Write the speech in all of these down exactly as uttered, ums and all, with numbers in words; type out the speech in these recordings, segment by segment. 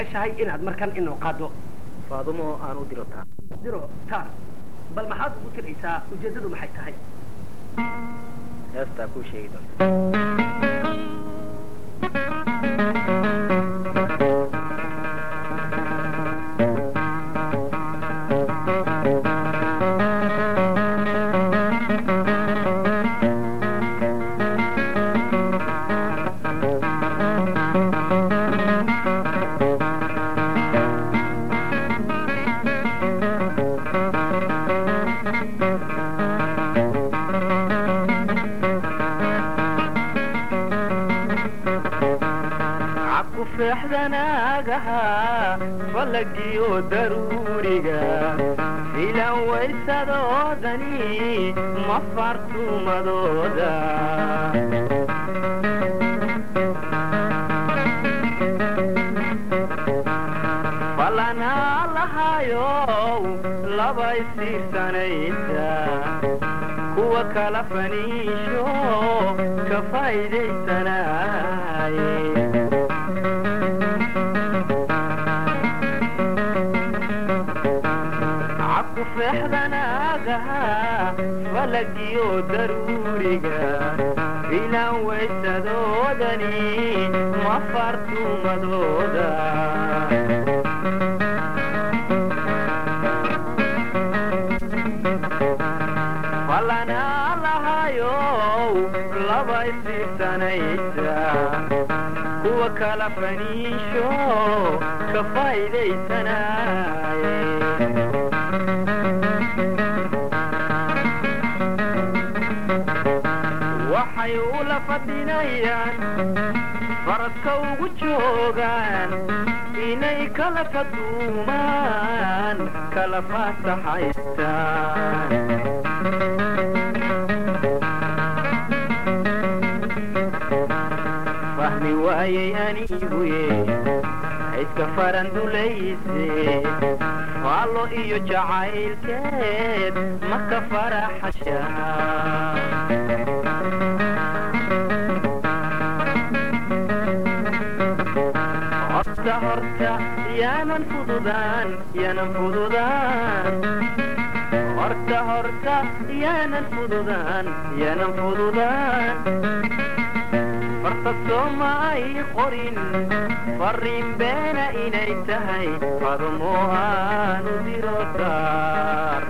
شاي إن هذا مركان إنه قادو فاضمو أنا ديرو تا ديرو تا بل ما حد قلت الإنسان وجدده ما حيتهاي يستا كل شيء دون فحدناها فلقيو ضروريها إلى ويسادودني مفرتو مدودا فلنا لهايو لبا يصير سنيتا هو كلفنيشو كفايدي سناي فحدناها فلقيو ضروريها إلى ويسادودني مفرتو مدودا فلنا لهايو لبا يصير سنيتا هو كلفنيشو كفايدي سناي waxay ula fadhinayaan faradka ugu joogaan inay kala faduumaan kala fasaxaystaan fahmi waayay aniguye cidka farandulayse faallo iyo jacaylkeed maka faraxashaa horta horta yaanan fududaan yaanan fududaan horta horta yaanan fududaan yaanan fududaan farta sooma ay qorin farriin beena inay tahay fadmo aanu diro taar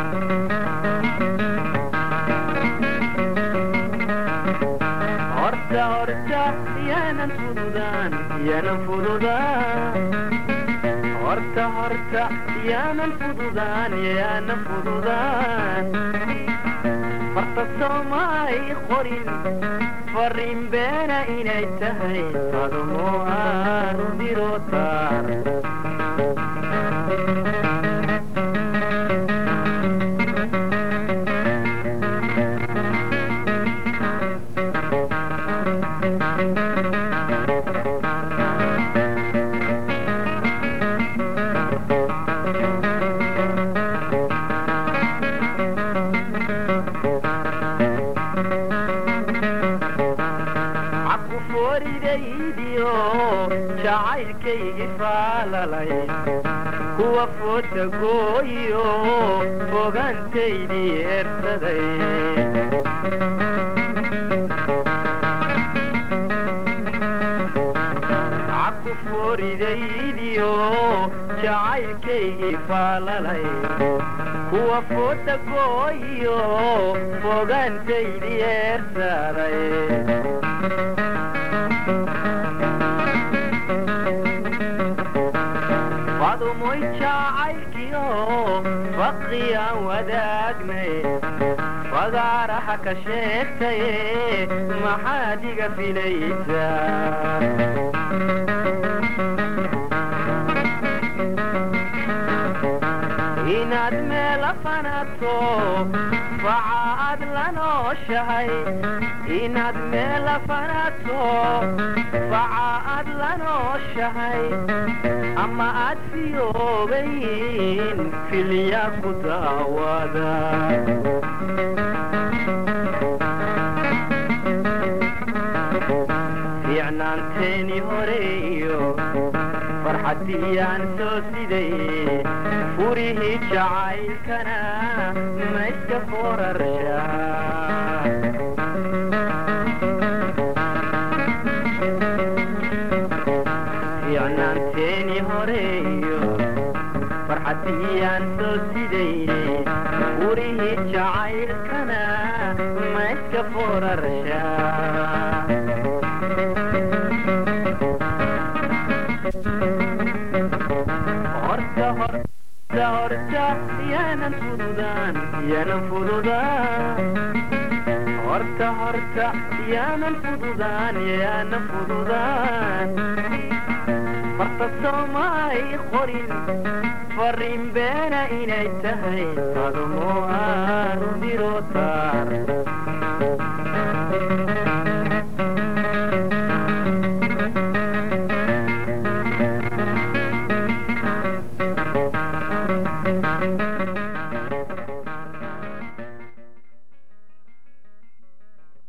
horta horta yaanan fududaan yaanan fududaan horta horta yaanan fududaan yaanan fududaan farta sooma ay qorin farriin beena inay tahay fadmo aanu diro taar jacaylkaygi faalalay kuwa foota gooyo fogaantaydii eersaday cabku fooridaydiyo jacaylkaygii faalalay kuwa foota gooyo fogaantaydii eersaday فاضموي جاعيلكيو فقيا وداقني فقارها كشيكتي محاديق في ليتا إناد ميلا فناتو فعاد لنو شهي إناد ميلا فناتو فعاد لنو شهي أما أتفيوبين في الياقوت أوادا في عنان تاني هوريو فرحة farxadiyaan soo siday furihii jacaylkana ma iska forarsha fiicnaanteeni horeeyo farxadiyaan soo siday furihii jacaylkana ma iska forarsha horta yaanan fududaan yaanan fududaan horta horta yaanan fududaan yaanan fududaan farta soomay qorin fariin beena inay tahay fadumo aan u diro taar